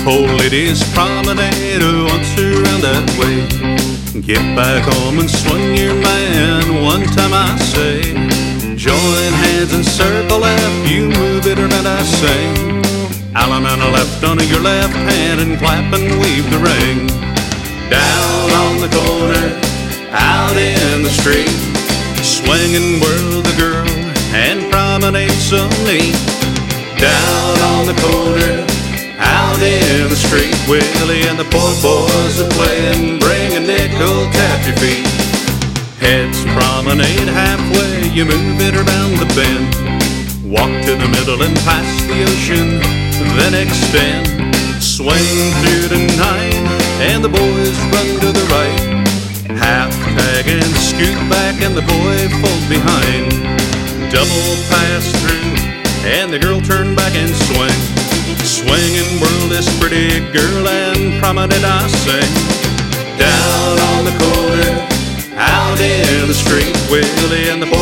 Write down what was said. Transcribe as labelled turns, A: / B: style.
A: Old ladies promenade once around that way. Get back home and swing your man. One time I say, join hands and circle left. You move it around, I say. Allen and a left on your left hand and clap and weave the ring. Down on the corner, out in the street, swing and whirl the girl and promenade some neat. Down on the corner, out in the street, Willie and the poor boys are playing. Bring a nickel, tap your feet. Heads promenade halfway, you move it around the bend. Walk to the middle and past the ocean, then extend. Swing through the night, and the boys run to the right. Half tag and scoot back, and the boy falls behind. Double pass through, and the girl turn back and swing. Swing and whirl this pretty girl and promenade, I say. Down on the corner, out in the street, Willie and the